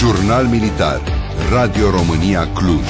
Jurnal Militar, Radio România Cluj.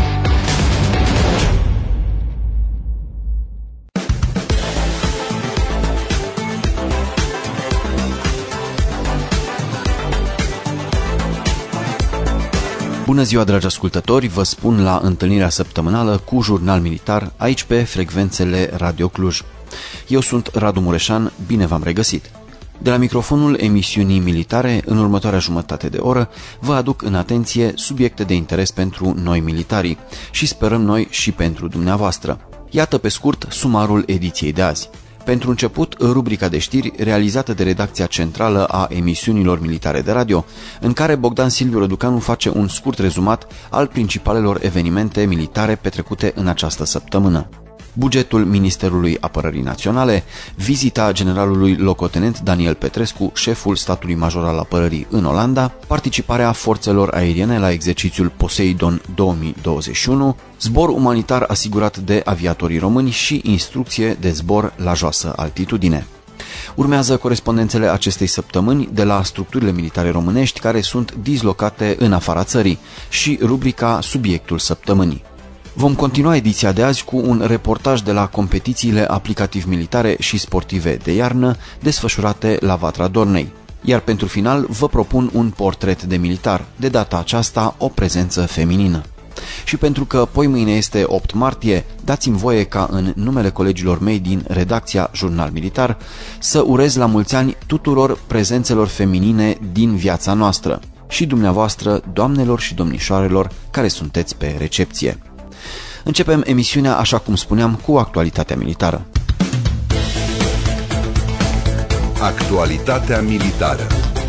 Bună ziua, dragi ascultători, vă spun la întâlnirea săptămânală cu Jurnal Militar, aici pe frecvențele Radio Cluj. Eu sunt Radu Mureșan, bine v-am regăsit. De la microfonul emisiunii militare, în următoarea jumătate de oră, vă aduc în atenție subiecte de interes pentru noi militarii și sperăm noi și pentru dumneavoastră. Iată pe scurt sumarul ediției de azi. Pentru început, rubrica de știri realizată de redacția centrală a emisiunilor militare de radio, în care Bogdan Silviu Răducanu face un scurt rezumat al principalelor evenimente militare petrecute în această săptămână. Bugetul Ministerului Apărării Naționale, vizita generalului locotenent Daniel Petrescu, șeful statului major al apărării în Olanda, participarea forțelor aeriene la exercițiul Poseidon 2021, zbor umanitar asigurat de aviatorii români și instrucție de zbor la joasă altitudine. Urmează corespondențele acestei săptămâni de la structurile militare românești care sunt dislocate în afara țării și rubrica Subiectul săptămânii. Vom continua ediția de azi cu un reportaj de la competițiile aplicativ-militare și sportive de iarnă desfășurate la Vatra Dornei. Iar pentru final vă propun un portret de militar, de data aceasta o prezență feminină. Și pentru că poimâine este 8 martie, dați-mi voie ca în numele colegilor mei din redacția Jurnal Militar să urez la mulți ani tuturor prezențelor feminine din viața noastră și dumneavoastră, doamnelor și domnișoarelor care sunteți pe recepție. Începem emisiunea, așa cum spuneam, cu actualitatea militară. Actualitatea militară.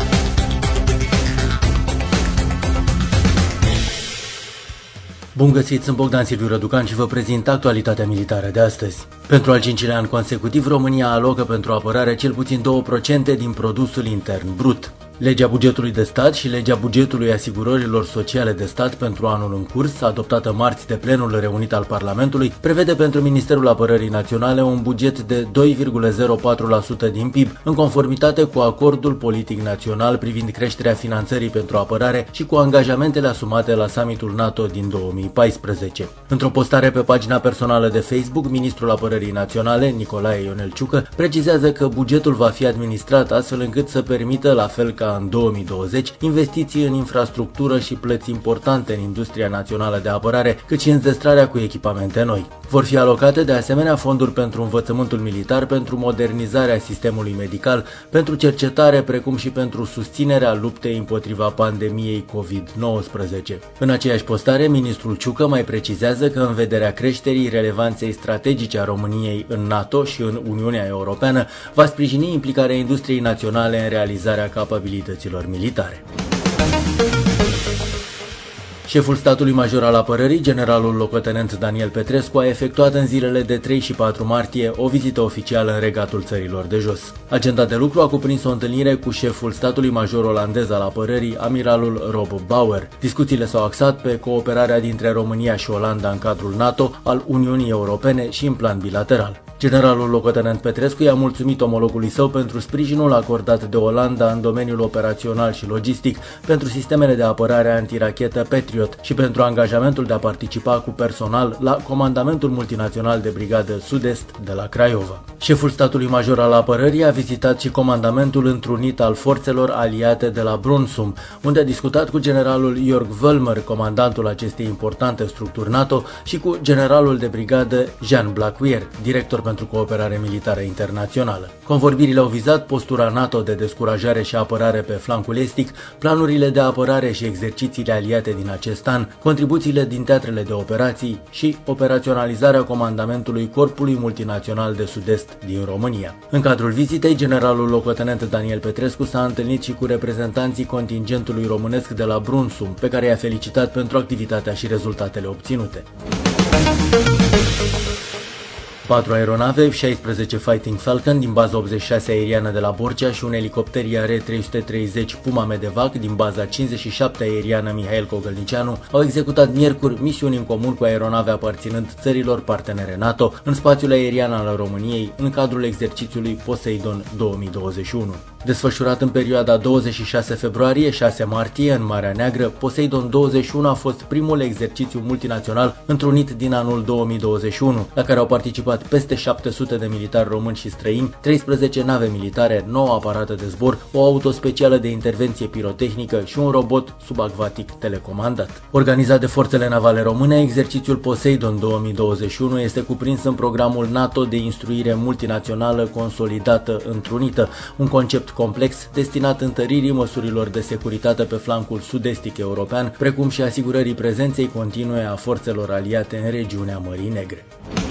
Bun găsit, sunt Bogdan Silviu Răducan și vă prezint actualitatea militară de astăzi. Pentru al 5-lea an consecutiv, România alocă pentru apărare cel puțin 2% din produsul intern brut. Legea bugetului de stat și legea bugetului asigurărilor sociale de stat pentru anul în curs, adoptată marți de plenul reunit al Parlamentului, prevede pentru Ministerul Apărării Naționale un buget de 2,04% din PIB, în conformitate cu acordul politic național privind creșterea finanțării pentru apărare și cu angajamentele asumate la summitul NATO din 2014. Într-o postare pe pagina personală de Facebook, Ministrul Apărării Naționale, Nicolae Ionel Ciucă, precizează că bugetul va fi administrat astfel încât să permită, la fel ca în 2020, investiții în infrastructură și plăți importante în industria națională de apărare, cât și înzestrarea cu echipamente noi. Vor fi alocate de asemenea fonduri pentru învățământul militar, pentru modernizarea sistemului medical, pentru cercetare, precum și pentru susținerea luptei împotriva pandemiei COVID-19. În aceeași postare, ministrul Ciucă mai precizează că în vederea creșterii relevanței strategice a României în NATO și în Uniunea Europeană, va sprijini implicarea industriei naționale în realizarea capabilităților militare. Șeful statului major al apărării, generalul locotenent Daniel Petrescu, a efectuat în zilele de 3 și 4 martie o vizită oficială în Regatul Țărilor de Jos. Agenda de lucru a cuprins o întâlnire cu șeful statului major olandez al apărării, amiralul Rob Bauer. Discuțiile s-au axat pe cooperarea dintre România și Olanda în cadrul NATO, al Uniunii Europene și în plan bilateral. Generalul locotenent Petrescu i-a mulțumit omologului său pentru sprijinul acordat de Olanda în domeniul operațional și logistic pentru sistemele de apărare antirachetă Patriot și pentru angajamentul de a participa cu personal la Comandamentul Multinațional de Brigadă Sud-Est de la Craiova. Șeful statului major al apărării a vizitat și comandamentul întrunit al forțelor aliate de la Brunssum, unde a discutat cu generalul Jörg Völmer, comandantul acestei importante structuri NATO, și cu generalul de brigadă Jean Blaquier, director pentru cooperare militară internațională. Convorbirile au vizat postura NATO de descurajare și apărare pe flancul estic, planurile de apărare și exercițiile aliate din acest an, contribuțiile din teatrele de operații și operaționalizarea comandamentului Corpului Multinațional de Sud-Est din România. În cadrul vizitei, generalul locotenent Daniel Petrescu s-a întâlnit și cu reprezentanții contingentului românesc de la Brunssum, pe care i-a felicitat pentru activitatea și rezultatele obținute. 4 aeronave, 16 Fighting Falcon din baza 86 aeriană de la Borcea și un elicopter IR-330 Puma Medevac din baza 57 aeriană Mihail Cogălnicianu au executat miercuri misiuni în comun cu aeronave aparținând țărilor partenere NATO în spațiul aerian al României în cadrul exercițiului Poseidon 2021. Desfășurat în perioada 26 februarie-6 martie în Marea Neagră, Poseidon 21 a fost primul exercițiu multinațional întrunit din anul 2021, la care au participat peste 700 de militari români și străini, 13 nave militare, 9 aparate de zbor, o auto specială de intervenție pirotehnică și un robot subacvatic telecomandat. Organizat de forțele navale române, exercițiul Poseidon 2021 este cuprins în programul NATO de instruire multinațională consolidată întrunită, un concept complex destinat întăririi măsurilor de securitate pe flancul sud-estic european, precum și asigurării prezenței continue a forțelor aliate în regiunea Mării Negre.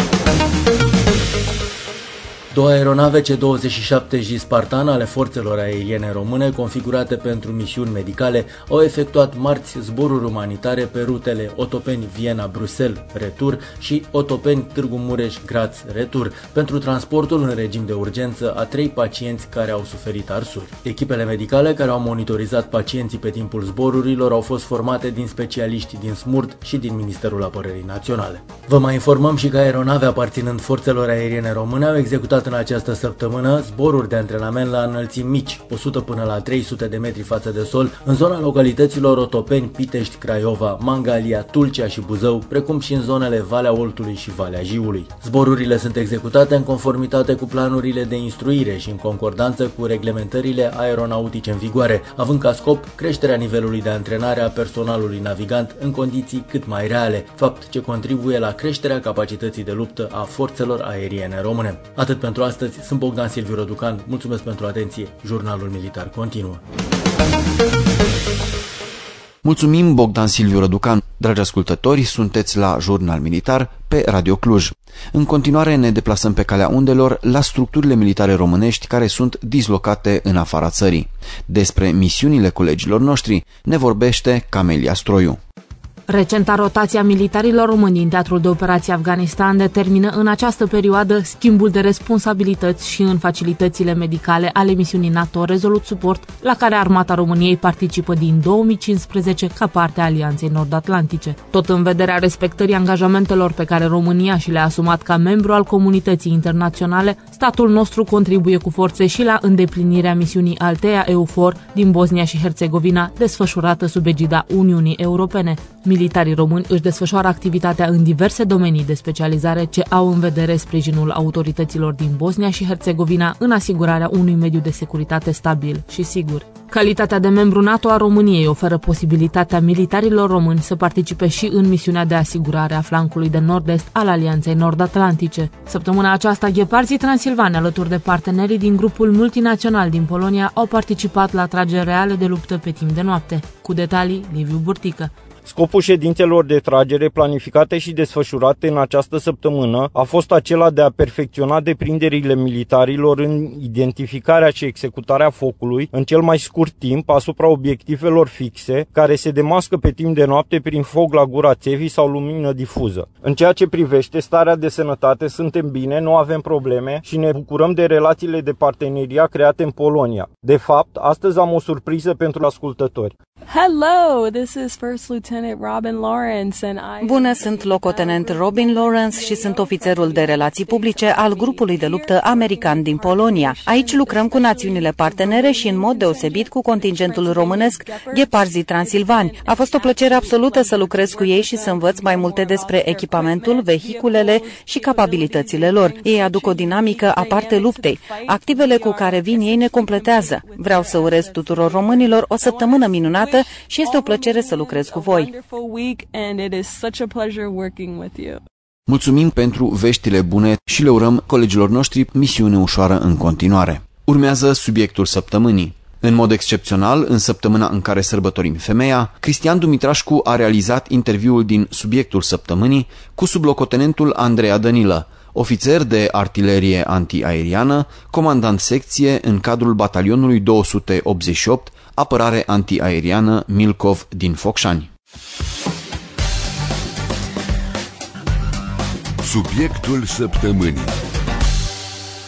Două aeronave C-27J Spartan ale forțelor aeriene române, configurate pentru misiuni medicale, au efectuat marți zboruri umanitare pe rutele Otopeni-Viena-Bruxelles retur și Otopeni-Târgu Mureș-Graz retur, pentru transportul în regim de urgență a 3 pacienți care au suferit arsuri. Echipele medicale care au monitorizat pacienții pe timpul zborurilor au fost formate din specialiști din SMURD și din Ministerul Apărării Naționale. Vă mai informăm și că aeronave aparținând forțelor aeriene române au executat în această săptămână zboruri de antrenament la înălțimi mici, 100 până la 300 de metri față de sol, în zona localităților Otopeni, Pitești, Craiova, Mangalia, Tulcea și Buzău, precum și în zonele Valea Oltului și Valea Jiului. Zborurile sunt executate în conformitate cu planurile de instruire și în concordanță cu reglementările aeronautice în vigoare, având ca scop creșterea nivelului de antrenare a personalului navigant în condiții cât mai reale, fapt ce contribuie la creșterea capacității de luptă a forțelor aeriene române. Atât pentru astăzi, sunt Bogdan Silviu Răducan, mulțumesc pentru atenție, Jurnalul Militar continuă. Mulțumim, Bogdan Silviu Răducan. Dragi ascultători, sunteți la Jurnal Militar pe Radio Cluj. În continuare ne deplasăm pe calea undelor la structurile militare românești care sunt dislocate în afara țării. Despre misiunile colegilor noștri ne vorbește Camelia Stroiu. Recenta rotație a militarilor români din Teatrul de Operații Afganistan determină în această perioadă schimbul de responsabilități și în facilitățile medicale ale misiunii NATO Resolute Support, la care Armata României participă din 2015 ca parte a Alianței Nord-Atlantice. Tot în vederea respectării angajamentelor pe care România și le-a asumat ca membru al comunității internaționale, statul nostru contribuie cu forțe și la îndeplinirea misiunii Althea EUFOR din Bosnia și Herțegovina, desfășurată sub egida Uniunii Europene. Militarii români își desfășoară activitatea în diverse domenii de specializare ce au în vedere sprijinul autorităților din Bosnia și Herțegovina în asigurarea unui mediu de securitate stabil și sigur. Calitatea de membru NATO a României oferă posibilitatea militarilor români să participe și în misiunea de asigurare a flancului de nord-est al Alianței Nord-Atlantice. Săptămâna aceasta, gheparzii transilvani, alături de partenerii din grupul multinațional din Polonia, au participat la trageri reale de luptă pe timp de noapte. Cu detalii, Liviu Burtică. Scopul ședințelor de tragere planificate și desfășurate în această săptămână a fost acela de a perfecționa deprinderile militarilor în identificarea și executarea focului în cel mai scurt timp asupra obiectivelor fixe, care se demască pe timp de noapte prin foc la gura țevii sau lumină difuză. În ceea ce privește starea de sănătate, suntem bine, nu avem probleme și ne bucurăm de relațiile de parteneria create în Polonia. De fapt, astăzi am o surpriză pentru ascultători. Hello, this is First Lieutenant Robin Lawrence and I... Bună, sunt locotenent Robin Lawrence și sunt ofițerul de relații publice al grupului de luptă american din Polonia. Aici lucrăm cu națiunile partenere și în mod deosebit cu contingentul românesc Gheparzii Transilvani. A fost o plăcere absolută să lucrez cu ei și să învăț mai multe despre echipamentul, vehiculele și capabilitățile lor. Ei aduc o dinamică aparte luptei. Activele cu care vin ei ne completează. Vreau să urez tuturor românilor o săptămână minunată și este o plăcere să lucrez cu voi. Mulțumim pentru veștile bune și le urăm colegilor noștri misiune ușoară în continuare. Urmează subiectul săptămânii. În mod excepțional, în săptămâna în care sărbătorim femeia, Cristian Dumitrașcu a realizat interviul din subiectul săptămânii cu sublocotenentul Andreea Dănilă, ofițer de artilerie antiaeriană, comandant secție în cadrul batalionului 288, apărare antiaeriană Milcov din Focșani. Subiectul săptămânii.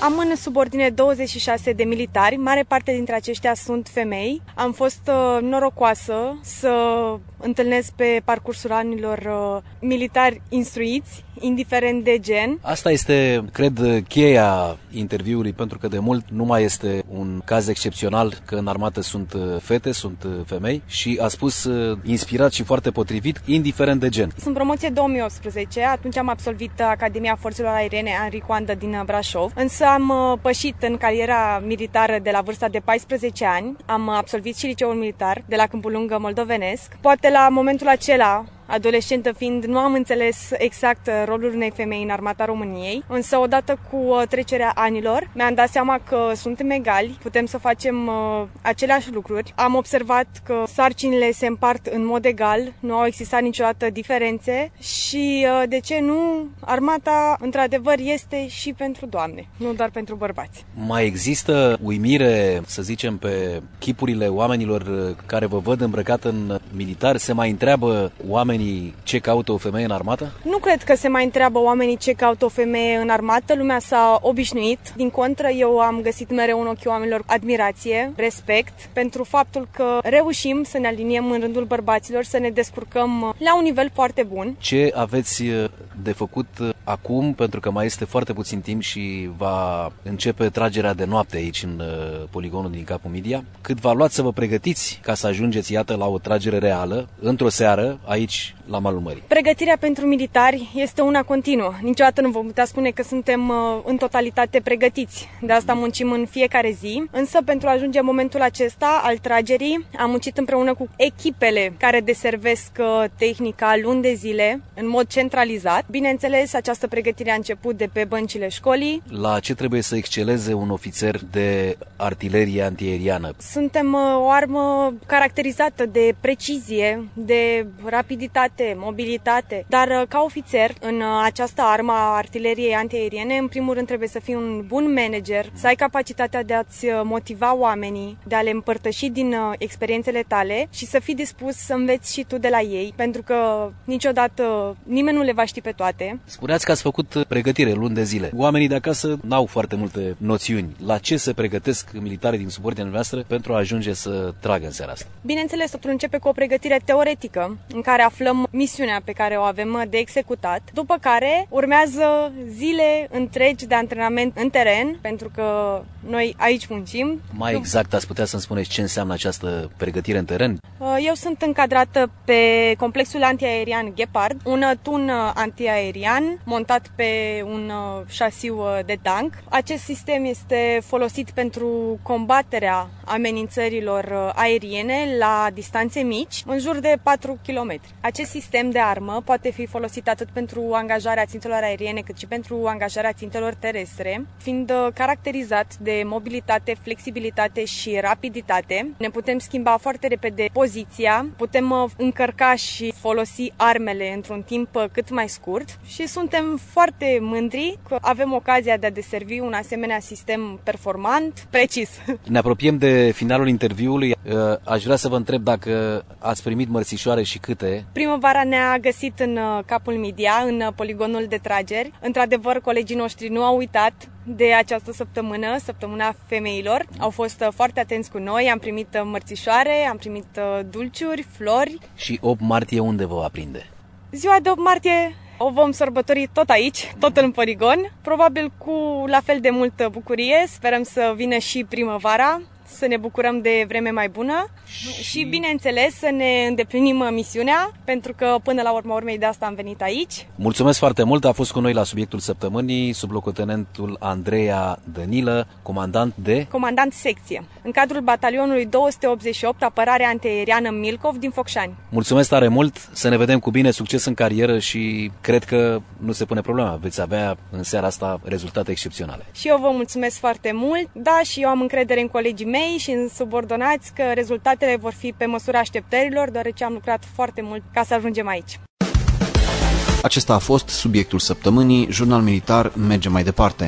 Am în subordine 26 de militari, mare parte dintre aceștia sunt femei. Am fost norocoasă să întâlnesc pe parcursul anilor militari instruiți, indiferent de gen. Asta este, cred, cheia interviului, pentru că de mult nu mai este un caz excepțional că în armată sunt fete, sunt femei și a spus inspirat și foarte potrivit, indiferent de gen. Sunt promoție 2018, atunci am absolvit Academia Forțelor Aeriene Henri Coandă din Brașov, însă am pășit în cariera militară de la vârsta de 14 ani, am absolvit și liceul militar de la Câmpul Lung moldovenesc. Poate la momentul acela, adolescentă fiind, nu am înțeles exact rolul unei femei în armata României, însă odată cu trecerea anilor mi-am dat seama că suntem egali, putem să facem aceleași lucruri. Am observat că sarcinile se împart în mod egal, nu au existat niciodată diferențe și, de ce nu, armata într-adevăr este și pentru doamne, nu doar pentru bărbați. Mai există uimire, să zicem, pe chipurile oamenilor care vă văd îmbrăcat în militar? Se mai întreabă oamenii ce caută o femeie în armată? Nu cred că se mai întreabă oamenii ce caută o femeie în armată, lumea s-a obișnuit. Din contră, eu am găsit mereu în ochii oamenilor admirație, respect, pentru faptul că reușim să ne aliniem în rândul bărbaților, să ne descurcăm la un nivel foarte bun. Ce aveți de făcut acum, pentru că mai este foarte puțin timp și va începe tragerea de noapte aici în poligonul din Capul Midia? Cât v-a luat să vă pregătiți ca să ajungeți, iată, la o tragere reală, într-o seară, aici, la malul mării? Pregătirea pentru militari este una continuă. Niciodată nu vom putea spune că suntem în totalitate pregătiți. De asta muncim în fiecare zi. Însă, pentru a ajunge în momentul acesta al tragerii, am muncit împreună cu echipele care deservesc tehnica luni de zile, în mod centralizat. Bineînțeles, această pregătire a început de pe băncile școlii. La ce trebuie să exceleze un ofițer de artilerie antiaeriană? Suntem o armă caracterizată de precizie, de rapiditate, mobilitate, dar ca ofițer în această armă a artileriei antiaeriene, în primul rând trebuie să fii un bun manager, să ai capacitatea de a-ți motiva oamenii, de a le împărtăși din experiențele tale și să fii dispus să înveți și tu de la ei, pentru că niciodată nimeni nu le va ști pe toate. Spuneați că ați făcut pregătire luni de zile. Oamenii de acasă n-au foarte multe noțiuni. La ce se pregătesc militarii din subordinea noastră pentru a ajunge să tragă în seara asta? Bineînțeles, totul începe cu o pregătire teoretică, în care aflăm misiunea pe care o avem de executat, după care urmează zile întregi de antrenament în teren, pentru că noi aici muncim. Mai exact, ați putea să-mi spuneți ce înseamnă această pregătire în teren? Eu sunt încadrată pe complexul antiaerian Gepard, un tun antiaerian montat pe un șasiu de tank. Acest sistem este folosit pentru combaterea amenințărilor aeriene la distanțe mici, în jur de 4 km. Acest sistem de armă poate fi folosit atât pentru angajarea țintelor aeriene, cât și pentru angajarea țintelor terestre, fiind caracterizat de mobilitate, flexibilitate și rapiditate. Ne putem schimba foarte repede poziția, putem încărca și folosi armele într-un timp cât mai scurt și suntem foarte mândri că avem ocazia de a deservi un asemenea sistem performant, precis. Ne apropiem de finalul interviului. Aș vrea să vă întreb dacă ați primit mărțișoare și câte. Primăvara ne-a găsit în Capul Midia, în poligonul de trageri. Într-adevăr, colegii noștri nu au uitat de această săptămână, săptămâna femeilor. Au fost foarte atenți cu noi, am primit mărțișoare, am primit dulciuri, flori. Și 8 martie unde vă va prinde? Ziua de 8 martie o vom sărbători tot aici, tot în poligon, probabil cu la fel de multă bucurie. Sperăm să vină și primăvara, să ne bucurăm de vreme mai bună și bineînțeles, să ne îndeplinim misiunea, pentru că până la urma urmei de asta am venit aici. Mulțumesc foarte mult, a fost cu noi la subiectul săptămânii sublocotenentul Andreea Dănilă, comandant secție, în cadrul batalionului 288 Apărare Antiaeriană Milcov din Focșani. Mulțumesc tare mult, să ne vedem cu bine, succes în carieră și cred că nu se pune problema, veți avea în seara asta rezultate excepționale. Și eu vă mulțumesc foarte mult, da, și eu am încredere în colegii mei și în subordonați că rezultatele vor fi pe măsura așteptărilor, deoarece am lucrat foarte mult ca să ajungem aici. Acesta a fost subiectul săptămânii. Jurnal Militar merge mai departe.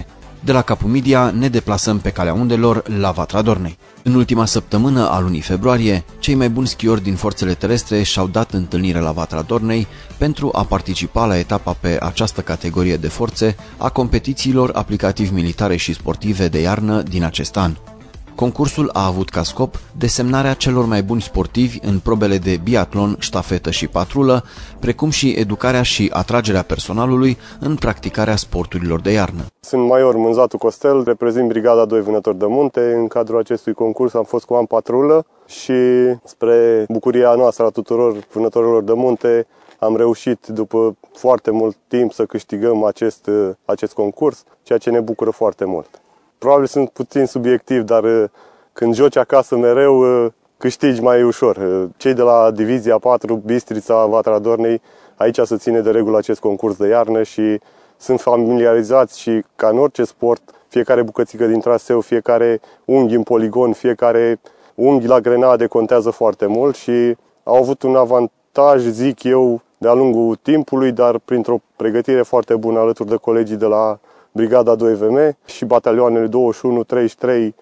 De la Capumidia ne deplasăm pe calea undelor la Vatra Dornei. În ultima săptămână a lunii februarie, cei mai buni schiori din forțele terestre și-au dat întâlnire la Vatra Dornei pentru a participa la etapa pe această categorie de forțe a competițiilor aplicativ-militare și sportive de iarnă din acest an. Concursul a avut ca scop desemnarea celor mai buni sportivi în probele de biatlon, ștafetă și patrulă, precum și educarea și atragerea personalului în practicarea sporturilor de iarnă. Sunt Major Mânzatu Costel, reprezint Brigada 2 Vânători de Munte. În cadrul acestui concurs am fost cu an patrulă și, spre bucuria noastră a tuturor vânătorilor de munte, am reușit după foarte mult timp să câștigăm acest concurs, ceea ce ne bucură foarte mult. Probabil sunt puțin subiectiv, dar când joci acasă mereu, câștigi mai ușor. Cei de la Divizia 4, Bistrița, Vatra Dornei, aici se ține de regulă acest concurs de iarnă și sunt familiarizați și, ca în orice sport, fiecare bucățică din traseu, fiecare unghi în poligon, fiecare unghi la grenade contează foarte mult și au avut un avantaj, zic eu, de-a lungul timpului, dar printr-o pregătire foarte bună alături de colegii de la Brigada 2VM și batalioanele 21, 33,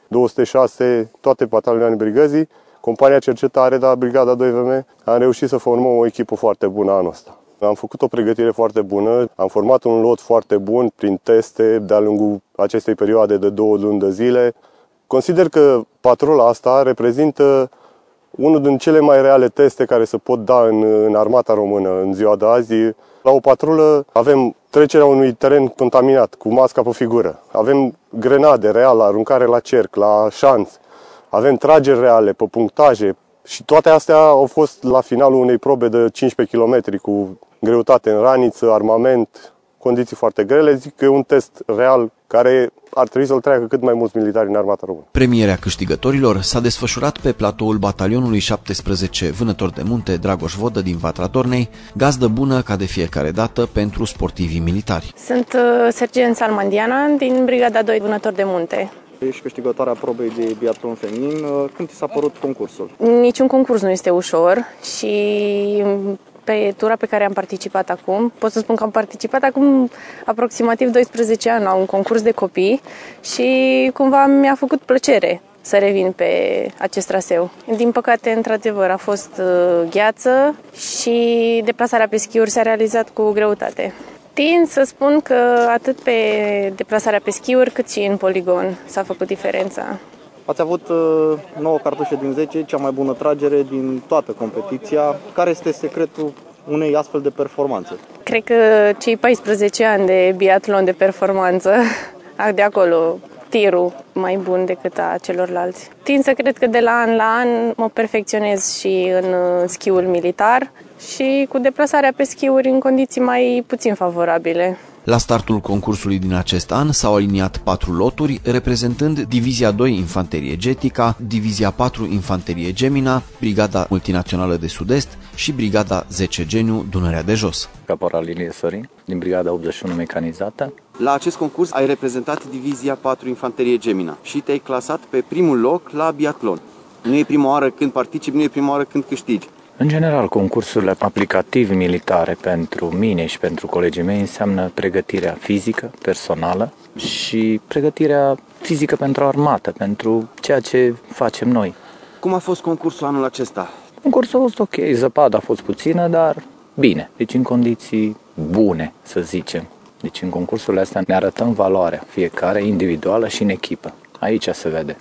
206, toate batalioanele brigăzii, compania cercetare de la Brigada 2VM, am reușit să formăm o echipă foarte bună anul ăsta. Am făcut o pregătire foarte bună, am format un lot foarte bun prin teste de-a lungul acestei perioade de 2 luni de zile. Consider că patrula asta reprezintă unul din cele mai reale teste care se pot da în armata română în ziua de azi. La o patrulă avem trecerea unui teren contaminat cu masca pe figură. Avem grenade reale, aruncare la cerc, la șanț. Avem trageri reale pe punctaje și toate astea au fost la finalul unei probe de 15 km cu greutate în raniță, armament, condiții foarte grele. Zic că e un test real care ar trebui să-l treacă cât mai mulți militari în armata română. Premierea câștigătorilor s-a desfășurat pe platoul batalionului 17 Vânători de Munte Dragoș Vodă din Vatra Dornei, gazdă bună ca de fiecare dată pentru sportivii militari. Sunt sergent Salmandiana din Brigada 2 Vânători de Munte. Ești câștigătoarea probei de biatlon feminin. Când ți s-a părut concursul? Niciun concurs nu este ușor și pe tura pe care am participat acum, pot să spun că am participat acum aproximativ 12 ani la un concurs de copii și cumva mi-a făcut plăcere să revin pe acest traseu. Din păcate, într-adevăr, a fost gheață și deplasarea pe schiuri s-a realizat cu greutate. Tind să spun că atât pe deplasarea pe schiuri cât și în poligon s-a făcut diferența. Ați avut 9 cartușe din 10, cea mai bună tragere din toată competiția. Care este secretul unei astfel de performanțe? Cred că cei 14 ani de biatlon de performanță, de acolo tirul mai bun decât a celorlalți. Tind să cred că de la an mă perfecționez și în schiul militar și cu deplasarea pe schiuri în condiții mai puțin favorabile. La startul concursului din acest an s-au aliniat 4 loturi, reprezentând Divizia 2 Infanterie Getica, Divizia 4 Infanterie Gemina, Brigada Multinațională de Sud-Est și Brigada 10 Geniu Dunărea de Jos. Caporal Ilie Sorin, din Brigada 81 Mecanizată. La acest concurs ai reprezentat Divizia 4 Infanterie Gemina și te-ai clasat pe primul loc la biatlon. Nu e prima oară când participi, nu e prima oară când câștigi. În general, concursurile aplicativ militare pentru mine și pentru colegii mei înseamnă pregătirea fizică, personală și pregătirea fizică pentru armată, pentru ceea ce facem noi. Cum a fost concursul anul acesta? Concursul a fost ok, zăpada a fost puțină, dar bine, deci în condiții bune, să zicem. Deci în concursurile astea ne arătăm valoarea, fiecare individuală și în echipă. Aici se vede.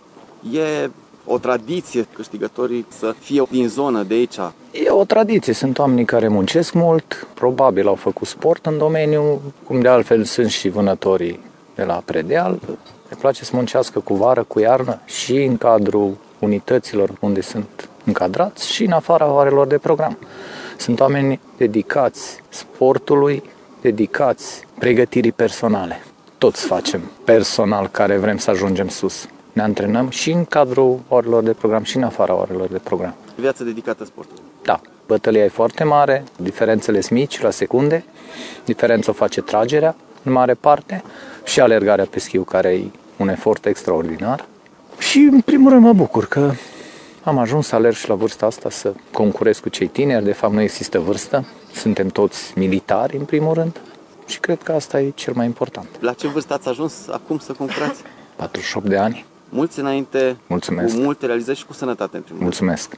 E o tradiție câștigătorii să fie din zonă de aici? E o tradiție. Sunt oameni care muncesc mult, probabil au făcut sport în domeniu, cum de altfel sunt și vânătorii de la Predeal. Le place să muncească cu vară, cu iarnă și în cadrul unităților unde sunt încadrați și în afara orelor de program. Sunt oameni dedicați sportului, dedicați pregătirii personale. Toți facem personal care vrem să ajungem sus. Ne antrenăm și în cadrul orelor de program și în afara orelor de program. Viața dedicată sportului. Da, bătălia e foarte mare, diferențele sunt mici la secunde, diferența o face tragerea în mare parte și alergarea pe schiu, care e un efort extraordinar. Și în primul rând mă bucur că am ajuns să alerg și la vârsta asta, să concurez cu cei tineri. De fapt nu există vârstă, suntem toți militari în primul rând și cred că asta e cel mai important. La ce vârstă ați ajuns acum să concurați? 48 de ani. Mulți înainte, mulțumesc. Cu multe realizări și cu sănătate în primul rând. Mulțumesc.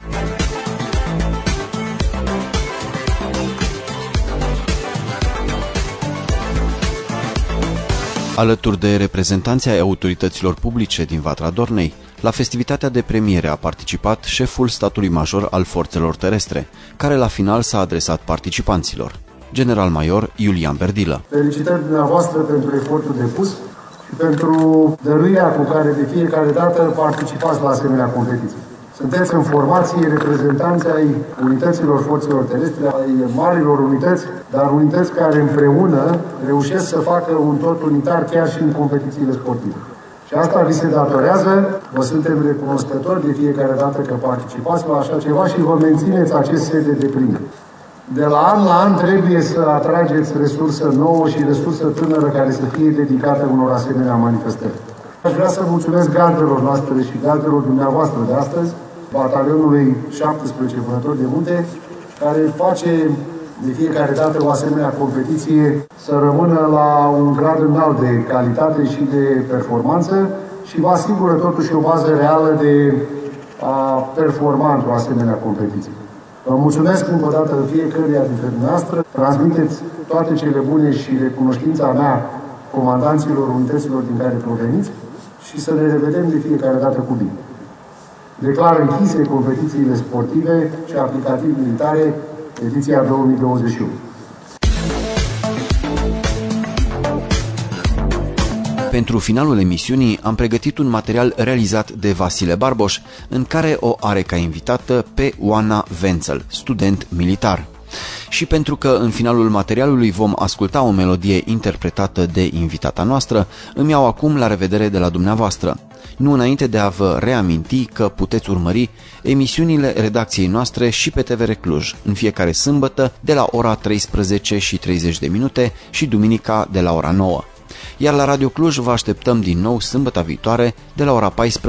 Alături de reprezentanții ai autorităților publice din Vatra Dornei, la festivitatea de premiere a participat șeful statului major al forțelor terestre, care la final s-a adresat participanților, general-major Iulian Berdilă. Felicitări dumneavoastră pentru efortul depus și pentru dăruirea cu care de fiecare dată participați la asemenea competiții. Sunteți în formație reprezentanți ai unităților forțelor terestre, ai marilor unități, dar unități care împreună reușesc să facă un tot unitar chiar și în competițiile sportive. Și asta vi se datorează, vă suntem recunoscători de fiecare dată că participați la așa ceva și vă mențineți acest set de deplinire. De la an trebuie să atrageți resursă nouă și resursă tânără care să fie dedicată unor asemenea manifestări. Aș vrea să mulțumesc gardelor noastre și gardelor dumneavoastră de astăzi, batalionului 17 Vânători de Munte, care face de fiecare dată o asemenea competiție să rămână la un grad înalt de calitate și de performanță și vă asigură totuși o bază reală de a performa într-o asemenea competiție. Vă mulțumesc încă o dată fiecăruia dintre dumneavoastră, transmiteți toate cele bune și recunoștința mea comandanților unităților din care proveniți și să ne revedem de fiecare dată cu bine. Declar închise competițiile sportive și aplicativ militare, ediția 2021. Pentru finalul emisiunii am pregătit un material realizat de Vasile Barboș, în care o are ca invitată pe Oana Wenzel, student militar. Și pentru că în finalul materialului vom asculta o melodie interpretată de invitata noastră, îmi iau acum la revedere de la dumneavoastră. Nu înainte de a vă reaminti că puteți urmări emisiunile redacției noastre și pe TVR Cluj, în fiecare sâmbătă de la ora 13:30 și duminica de la ora 9. Iar la Radio Cluj vă așteptăm din nou sâmbătă viitoare de la ora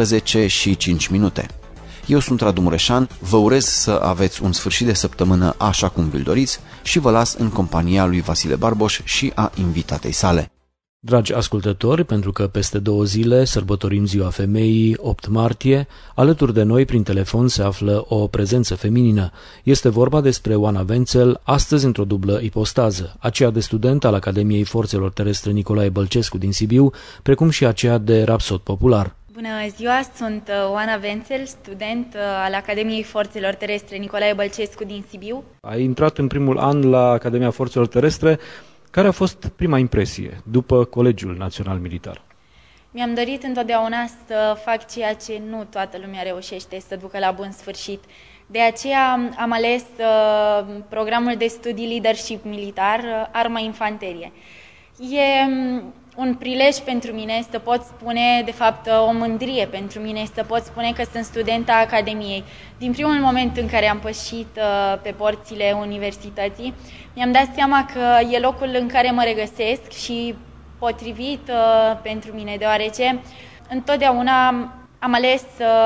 14:05. Eu sunt Radu Mureșan, vă urez să aveți un sfârșit de săptămână așa cum vi-l doriți și vă las în compania lui Vasile Barboș și a invitatei sale. Dragi ascultători, pentru că peste 2 zile sărbătorim Ziua Femeii, 8 martie, alături de noi prin telefon se află o prezență feminină. Este vorba despre Oana Wenzel, astăzi într-o dublă ipostază, aceea de student al Academiei Forțelor Terestre Nicolae Bălcescu din Sibiu, precum și aceea de rapsod popular. Bună ziua, sunt Oana Wenzel, student al Academiei Forțelor Terestre Nicolae Bălcescu din Sibiu. Ai intrat în primul an la Academia Forțelor Terestre. Care a fost prima impresie după Colegiul Național Militar? Mi-am dorit întotdeauna să fac ceea ce nu toată lumea reușește să ducă la bun sfârșit. De aceea am ales programul de studii Leadership Militar, Arma Infanterie. E un prilej pentru mine să pot spune, de fapt o mândrie pentru mine să pot spune că sunt studenta Academiei. Din primul moment în care am pășit pe porțile universității, mi-am dat seama că e locul în care mă regăsesc și potrivit pentru mine, deoarece întotdeauna am ales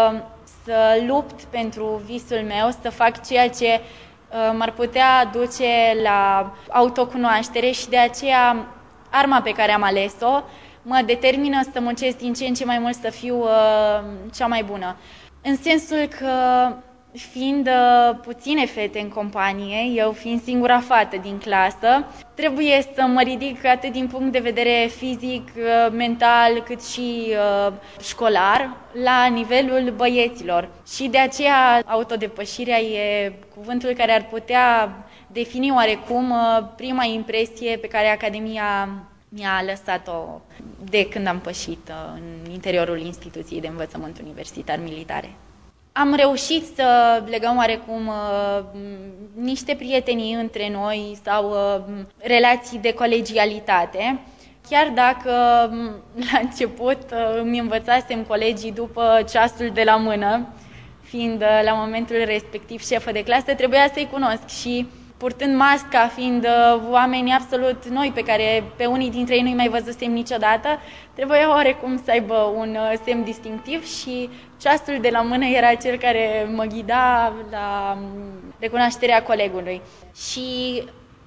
să lupt pentru visul meu, să fac ceea ce m-ar putea duce la autocunoaștere și de aceea arma pe care am ales-o mă determină să muncesc din ce în ce mai mult să fiu cea mai bună. În sensul că, fiind puține fete în companie, eu fiind singura fată din clasă, trebuie să mă ridic atât din punct de vedere fizic, mental, cât și școlar, la nivelul băieților. Și de aceea autodepășirea e cuvântul care ar putea defini oarecum prima impresie pe care Academia mi-a lăsat-o de când am pășit în interiorul instituției de învățământ universitar militare. Am reușit să legăm oarecum niște prietenii între noi sau relații de colegialitate, chiar dacă la început îmi învățasem colegii după ceasul de la mână, fiind la momentul respectiv șefă de clasă, trebuia să-i cunosc și purtând masca, fiind oameni absolut noi pe care pe unii dintre ei nu-i mai văzusem niciodată, trebuia oarecum să aibă un semn distinctiv și ceasul de la mână era cel care mă ghida la recunoașterea colegului. Și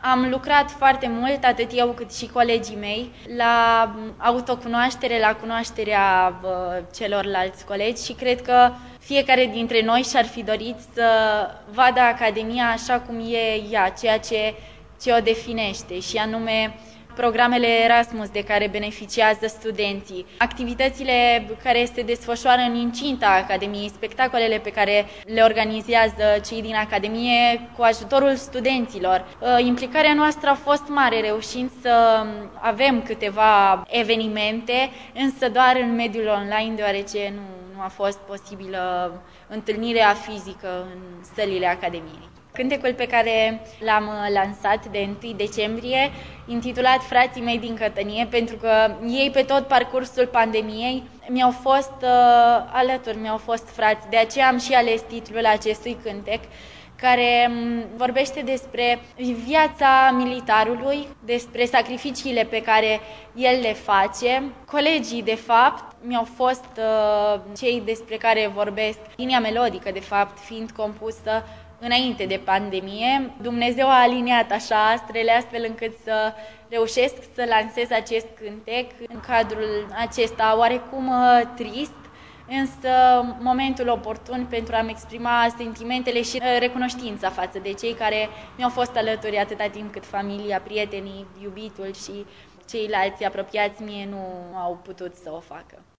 Am lucrat foarte mult, atât eu cât și colegii mei, la autocunoaștere, la cunoașterea celorlalți colegi și cred că fiecare dintre noi și-ar fi dorit să vadă Academia așa cum e ea, ceea ce o definește, și anume programele Erasmus de care beneficiază studenții, activitățile care se desfășoară în incinta Academiei, spectacolele pe care le organizează cei din Academie cu ajutorul studenților. Implicarea noastră a fost mare, reușind să avem câteva evenimente, însă doar în mediul online, deoarece nu a fost posibilă întâlnirea fizică în sălile Academiei. Cântecul pe care l-am lansat de 1 decembrie, intitulat Frații mei din Cătănie, pentru că ei pe tot parcursul pandemiei mi-au fost alături, mi-au fost frați. De aceea am și ales titlul acestui cântec, care vorbește despre viața militarului, despre sacrificiile pe care el le face. Colegii, de fapt, mi-au fost cei despre care vorbesc, linia melodică, de fapt, fiind compusă înainte de pandemie. Dumnezeu a aliniat așa astrele astfel încât să reușesc să lansez acest cântec în cadrul acesta oarecum trist, însă momentul oportun pentru a-mi exprima sentimentele și recunoștința față de cei care mi-au fost alături atâta timp cât familia, prietenii, iubitul și ceilalți apropiați mie nu au putut să o facă.